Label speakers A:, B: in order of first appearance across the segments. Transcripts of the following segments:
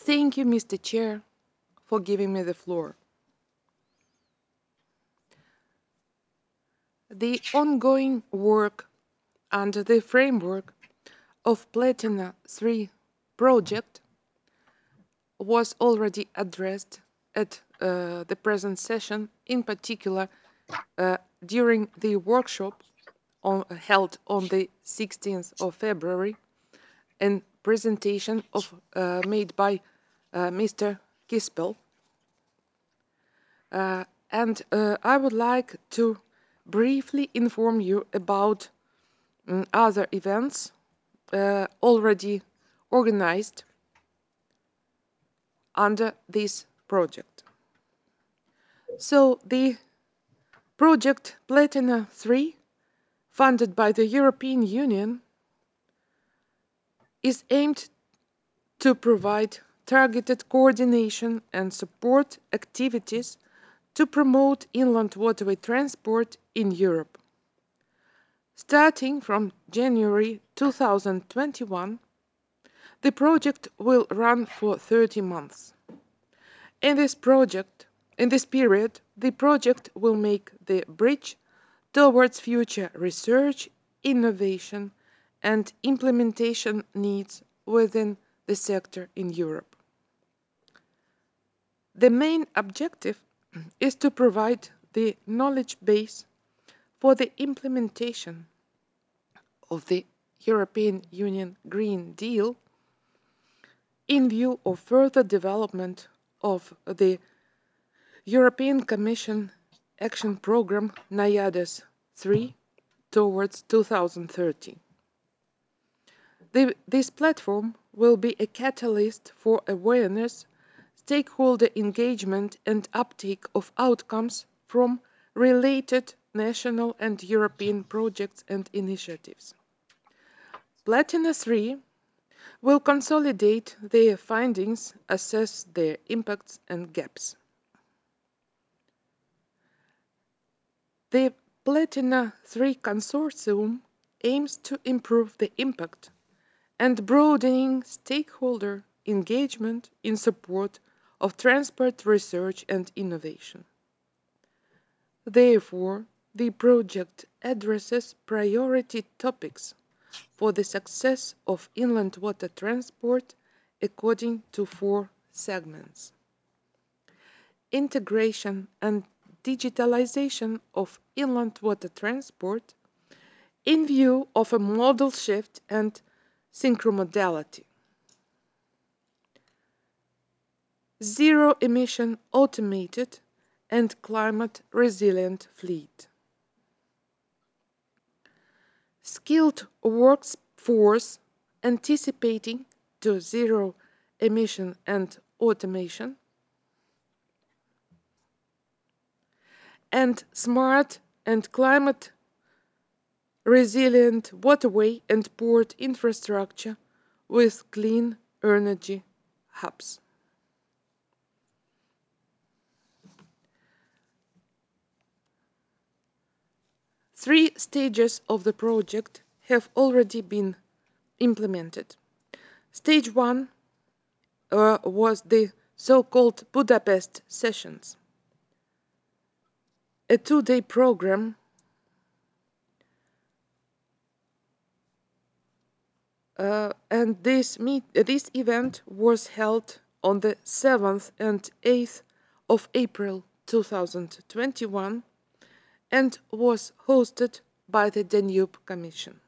A: Thank you, Mr. Chair, for giving me the floor. The ongoing work under the framework of Platina 3 project was already addressed at the present session, in particular during the workshop held on the 16th of February and presentation made by Mr. Kispel. And I would like to briefly inform you about other events already organized under this project. So the project Platina 3, funded by the European Union, is aimed to provide targeted coordination and support activities to promote inland waterway transport in Europe. Starting from January 2021, the project will run for 30 months. In this period, the project will make the bridge towards future research, innovation, and implementation needs within the sector in Europe. The main objective is to provide the knowledge base for the implementation of the European Union Green Deal in view of further development of the European Commission Action Programme NAIADES III towards 2030. This platform will be a catalyst for awareness, stakeholder engagement and uptake of outcomes from related national and European projects and initiatives. Platina 3 will consolidate their findings, assess their impacts and gaps. The Platina 3 consortium aims to improve the impact and broadening stakeholder engagement in support of transport research and innovation. Therefore, the project addresses priority topics for the success of inland water transport according to 4 segments: integration and digitalization of inland water transport in view of a modal shift and synchromodality. Zero-emission automated and climate-resilient fleet. Skilled workforce anticipating to zero emission and automation. And smart and climate-resilient waterway and port infrastructure with clean energy hubs. Three stages of the project have already been implemented. Stage 1 was the so-called Budapest sessions, a 2-day program and this event was held on the 7th and 8th of April 2021 and was hosted by the Danube Commission.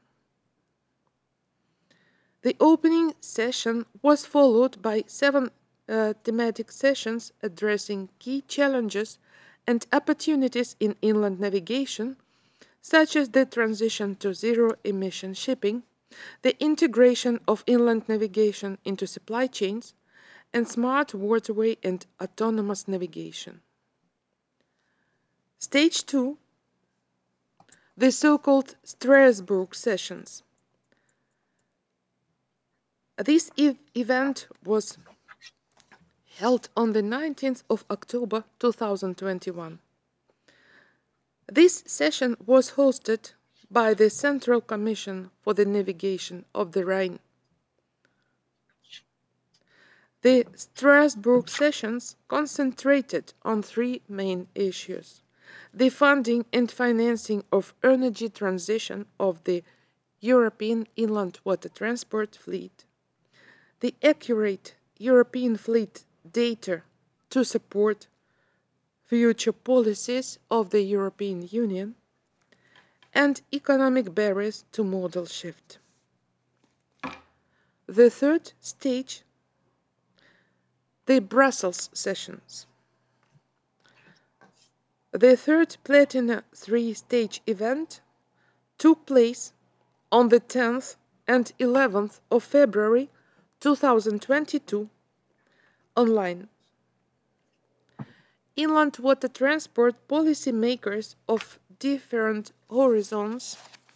A: The opening session was followed by 7 thematic sessions addressing key challenges and opportunities in inland navigation, such as the transition to zero-emission shipping, the integration of inland navigation into supply chains, and smart waterway and autonomous navigation. Stage 2, the so-called Strasbourg sessions. This event was held on the 19th of October 2021. This session was hosted by the Central Commission for the Navigation of the Rhine. The Strasbourg sessions concentrated on three main issues: the funding and financing of energy transition of the European inland water transport fleet, the accurate European fleet data to support future policies of the European Union, and economic barriers to modal shift. The third stage, the Brussels sessions. The third Platina three-stage event took place on the 10th and 11th of February 2022 online. Inland water transport policymakers of different horizons,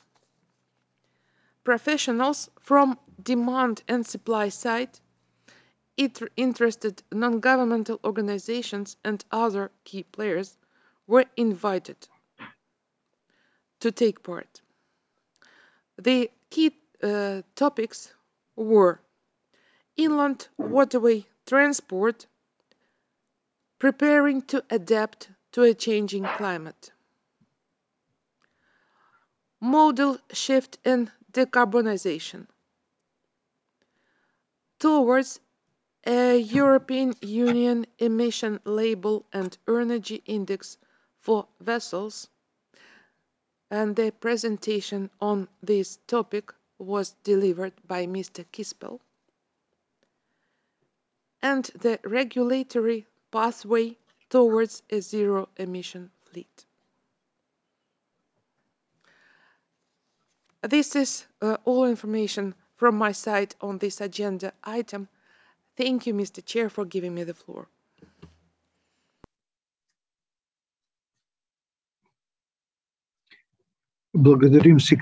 A: professionals from demand and supply side, interested non-governmental organizations and other key players were invited to take part. The key topics were inland waterway transport, preparing to adapt to a changing climate, modal shift and decarbonization, towards a European Union emission label and energy index for vessels, and the presentation on this topic was delivered by Mr. Kispel, and the regulatory pathway towards a zero-emission fleet. This is all information from my side on this agenda item. Thank you, Mr. Chair, for giving me the floor.
B: Благодарим